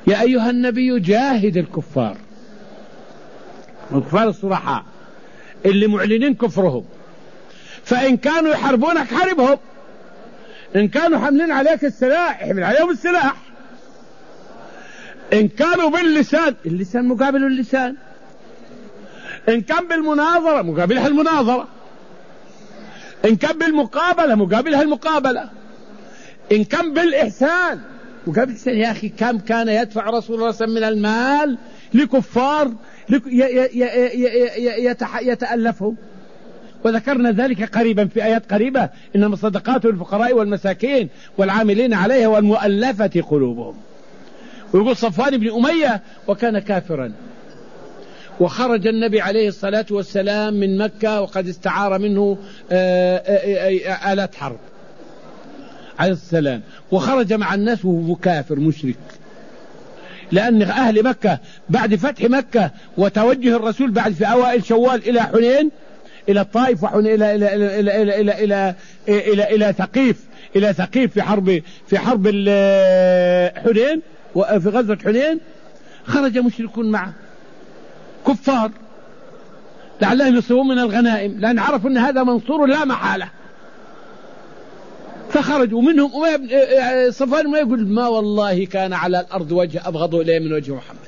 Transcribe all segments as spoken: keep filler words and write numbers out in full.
يا أيها النبي جاهد الكفار، الكفار الصرحاء اللي معلنين كفرهم، فإن كانوا يحاربونك حاربهم، إن كانوا حاملين عليك السلاح احمل عليهم السلاح، إن كانوا باللسان اللسان مقابل اللسان، إن كان بالمناظرة مقابلها المناظرة، إن كان بالمقابلة مقابلها المقابلة، إن كان بالإحسان مقابل الإحسان. يا أخي كم كان يدفع رسول الله صلى الله عليه وسلم من المال لكفار يتألفهم، وذكرنا ذلك قريبا في آيات قريبة، إنما الصدقات للفقراء والمساكين والعاملين عليها والمؤلفة قلوبهم. ويقول صفوان بن أمية وكان كافرا، وخرج النبي عليه الصلاة والسلام من مكة وقد استعار منه آلات حرب عليه السلام، وخرج مع الناس وهو كافر مشرك، لأن أهل مكة بعد فتح مكة وتوجه الرسول بعد في أوائل شوال إلى حنين، إلى الطائف وحنين إلى إلى إلى إلى إلى إلى إلى, إلى, إلى ثقيف إلى ثقيف في حرب في حرب حنين وفي غزوة حنين، خرج مشركون معه كفار لعلهم يصيبون من الغنائم، لأن عرفوا أن هذا منصور لا محالة، فخرجوا منهم. صفوان ما يقول ما والله كان على الأرض وجه أبغض إليه من وجه محمد.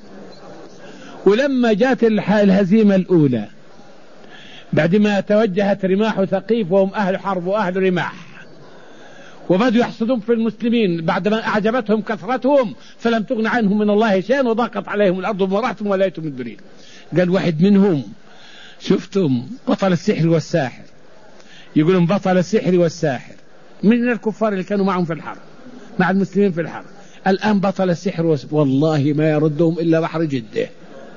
ولما جاءت الهزيمة الأولى بعدما توجهت رماح ثقيف وهم أهل حرب وأهل رماح، وبدوا يحصدون في المسلمين بعدما أعجبتهم كثرتهم فلم تغن عنهم من الله شيئا وضاقت عليهم الأرض بما رحبت ولا أنتم مدبرين. قال واحد منهم شفتم بطل السحر والساحر، يقولون بطل السحر والساحر من الكفار اللي كانوا معهم في الحرب مع المسلمين في الحرب، الآن بطل السحر والسحر والله ما يردهم إلا بحر جده،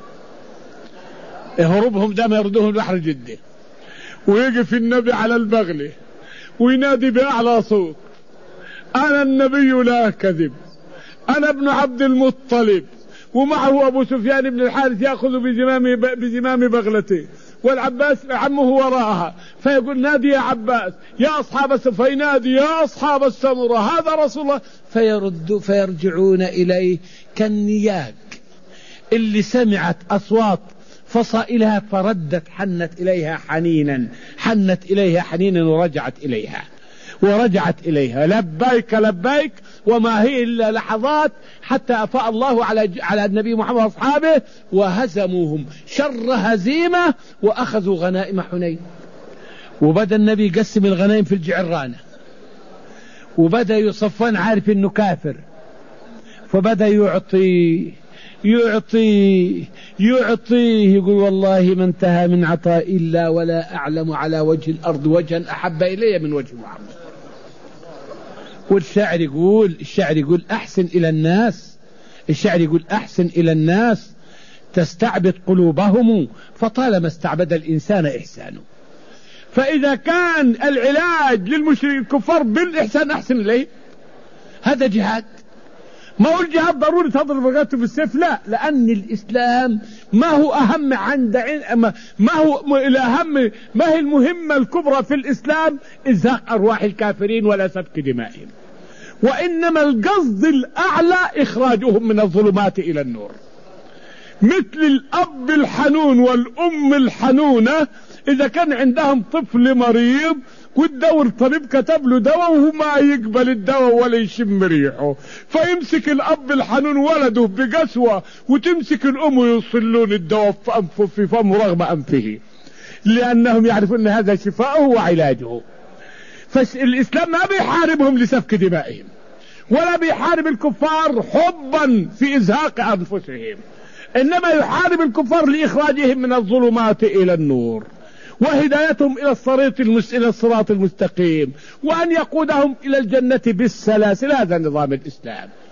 هروبهم ده ما يردهم بحر جده. ويقف النبي على البغلة وينادي بأعلى صوت أنا النبي لا كذب، أنا ابن عبد المطلب، ومعه أبو سفيان بن الحارث يأخذ بزمام بزمام بغلته والعباس عمه وراءها، فيقول نادي يا عباس يا أصحاب السمرة، فينادي يا أصحاب السمرة هذا رسول الله، فيرد فيرجعون إليه كالنياق اللي سمعت أصوات فصائلها فردت حنت إليها حنينا حنت إليها حنينا ورجعت إليها ورجعت إليها لبيك لبيك، وما هي إلا لحظات حتى أفاء الله على على النبي محمد وأصحابه وهزموهم شر هزيمة وأخذوا غنائم حنين. وبدأ النبي يقسم الغنائم في الجعرانة، وبدأ صفوان عارف إنه كافر فبدأ يعطي يعطي يعطيه يقول والله ما انتهى من عطاء إلا ولا أعلم على وجه الأرض وجها أحب إلي من وجه محمد. والشاعر يقول الشاعر يقول أحسن إلى الناس الشاعر يقول أحسن إلى الناس تستعبد قلوبهم فطالما استعبد الإنسان إحسانه. فإذا كان العلاج للمشركين الكفار بالإحسان أحسن إليه، هذا جهاد. ما هو الجهاد ضروري تضرب رقبته بالسيف، لا، لأن الإسلام ما هو أهم عند ما هو الأهم ما هي المهمة الكبرى في الإسلام إزهاق أرواح الكافرين ولا سفك دمائهم، وإنما القصد الأعلى إخراجهم من الظلمات إلى النور. مثل الأب الحنون والأم الحنونة إذا كان عندهم طفل مريض والدور الطبيب كتب له دواء وهو ما يقبل الدواء ولا يشم ريحه، فيمسك الأب الحنون ولده بقسوة وتمسك الأم ويوصلون الدواء في أنفه في فمه رغم أنفه، لأنهم يعرفون أن هذا شفاؤه وعلاجه. فالإسلام ما بيحاربهم لسفك دمائهم ولا بيحارب الكفار حبا في إزهاق أنفسهم، إنما يحارب الكفار لإخراجهم من الظلمات إلى النور وهدايتهم إلى الصراط إلى الصراط المستقيم، وأن يقودهم إلى الجنة بالسلاسل. هذا نظام الإسلام.